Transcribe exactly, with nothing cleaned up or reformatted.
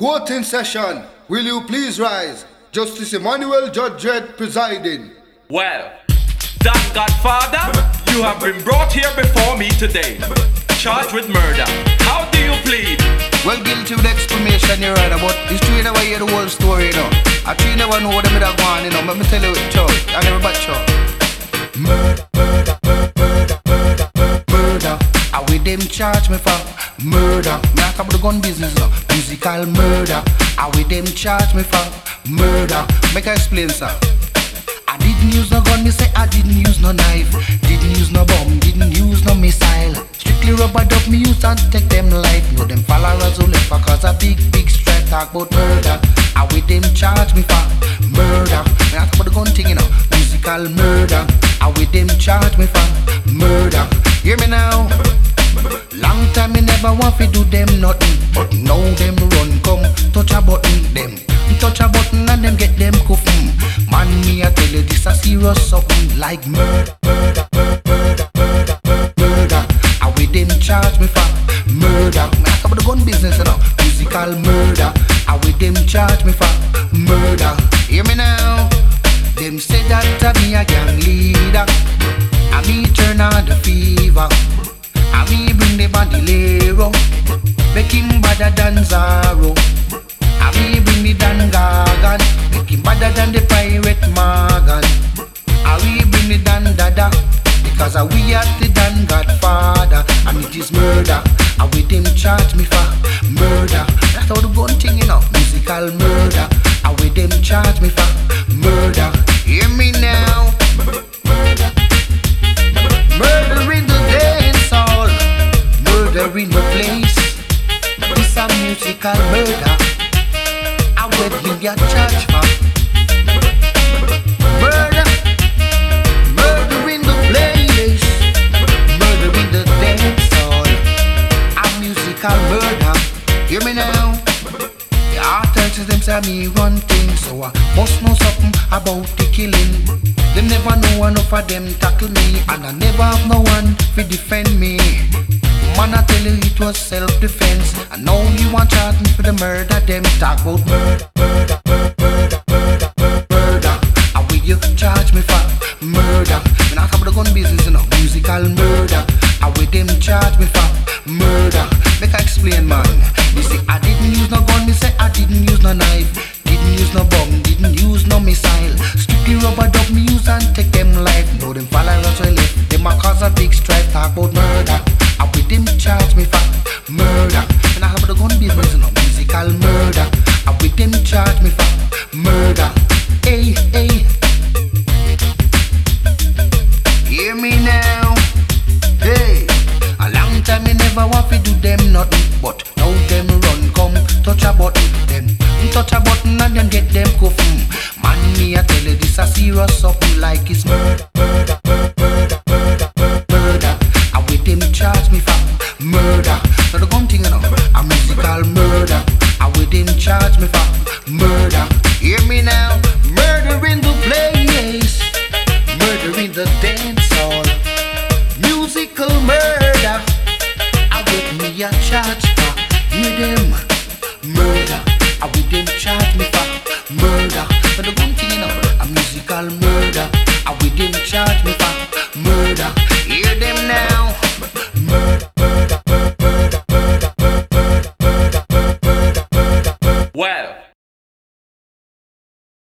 Court in session. Will you please rise? Justice Emmanuel Judge Dredd presiding. Well, Dan Godfather, you have been brought here before me today, charged with murder. How do you plead? Well, guilty with explanation, you're right about. It's true, you never hear the whole story, you know. I true, you never know what them have gone, you know. Let me tell you, Chuck, I never bat Chuck. Murder, murder, murder, murder, murder, murder. How will them charge me for murder? Me talk about the gun business, no. Musical murder. How will them charge me for murder? Make I explain, sir. I didn't use no gun, me say I didn't use no knife. Didn't use no bomb, didn't use no missile. Strictly rubber duck me use and take them life. No them followers who left cause a big, big strike talk about murder. How will them charge me for murder? Me I talk about the gun thing, you know. Musical murder. How will them charge me for murder? Hear me now. Long time me never want to do them nothing, but now them run come touch a button. Them touch a button and them get them cuffin'. Man, me I tell you this a serious something like murder, murder, murder, murder, murder, murder. How will them charge me for murder? Me I talk about the gun business, you know. Musical murder. How will them charge me for murder? Hear me now. Them say that I be a gang leader. I me turn on the fever. I me bring the bandolero, make him badder than Zaro. I me bring the Dan Gargan, make him badder than the pirate Morgan. I we bring the Dan Dada, because I we are the Dan Godfather, and it is murder. I with them charge me for murder. That's how the gun thing, you know, musical murder. I with them charge me for murder. Hear me now. Murder, murder in the dance hall, murder in the place. This a musical murder. I will give you a charge for murder, murder in the place, murder in the dance hall. A musical murder. Hear me now. The authorities them say me run things, so I must know something about the killing. Them never know enough of them tackle me, and I never have no one to defend me. Man, I tell you it was self-defense, and now you want charge me for the murder. Them talk about murder, murder, murder, murder, murder, murder. How will you charge me for murder? When I talk about the gun business, you know, musical murder. How will them charge me for murder? Make I explain, man. You see, I didn't use no gun, me say I didn't use no knife. Didn't use no bomb, didn't use no missile. Strictly rubber duck me use and take them life. No them followers will left, them a cause a big strife. Talk about murder. I with them charge me for murder. And I have the gun business, you know, musical murder. I with them charge me for murder. Hey, hey. Hear me now. Hey. A long time me never want to do them nothing, but now them run come touch a button. Them touch a button and them get them cuffin'. Man, me I tell you this a serious something like it's murder, murder, murder, murder, murder, murder. I with them charge me for murder. So the gun thing, you know, a musical murder. I with them charge me for murder. Hear me now. Murder in the place, murder in the dance hall, musical murder. I with me a charge for hear them murder. I with them charge me for murder. So the gun thing, you know, a musical murder. I with them charge me for murder. Hear them now. Murder, murder, murder, murder, murder, murder, murder, murder, murder. Well,